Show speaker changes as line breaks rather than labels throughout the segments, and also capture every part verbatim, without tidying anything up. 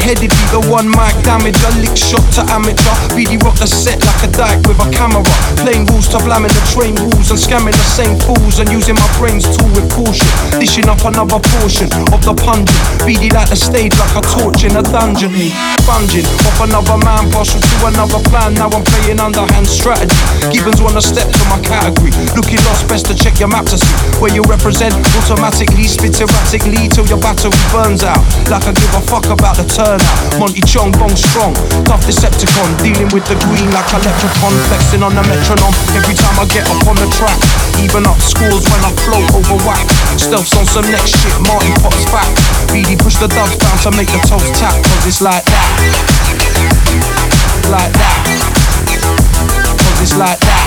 headed be the one mic damage. A lick shot to amateur. B D rock the set like a dyke with a camera. Playing rules to blamming the train rules and scamming the same fools and using my brains tool with caution. Dishing up another portion of the pungent. B D like the stage like a torch in a dungeon. Sponging off another man, partial to another plan. Now I'm playing underhand strategy. Gibbons wanna step to my category. Looking lost, best to check your map to see where you represent. Automatically spit erratically till your battery burns out. Like I give a fuck about the turnout. Monty Chong, bong strong, tough Decepticon. Dealing with the green like a leprechaun. Flexing on the metronome every time I get up on the track. Even up scores when I float over whack. Stealths on some next shit, Marty pops back. B D push the dubs down to make the toast tap. Cause it's like that. Like that. Cause it's like that.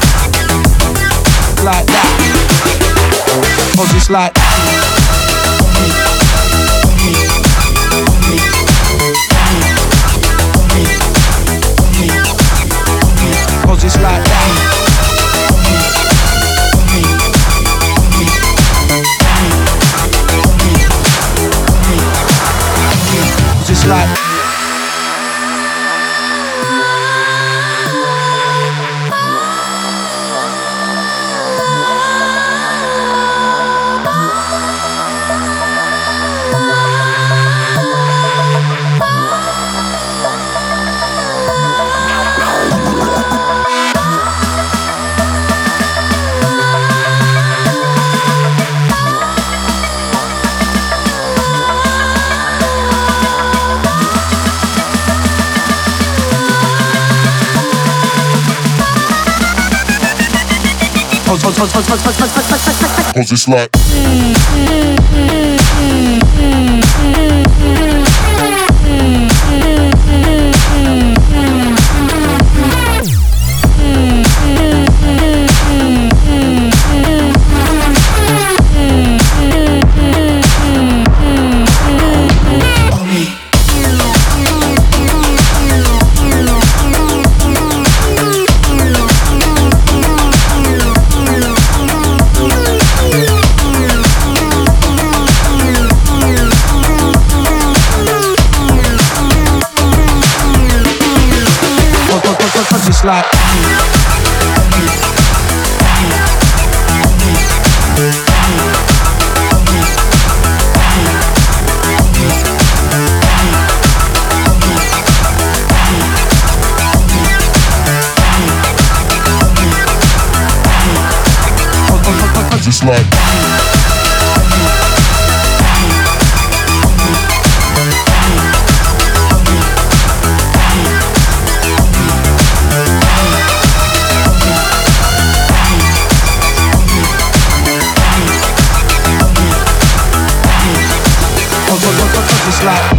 Like that. Cause it's like that. Cause it's like that. Cause it's like Cause it's like It's like It's like It's like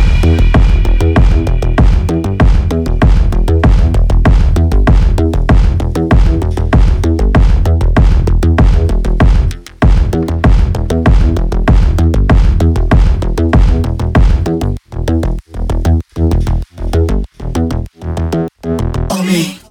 on me.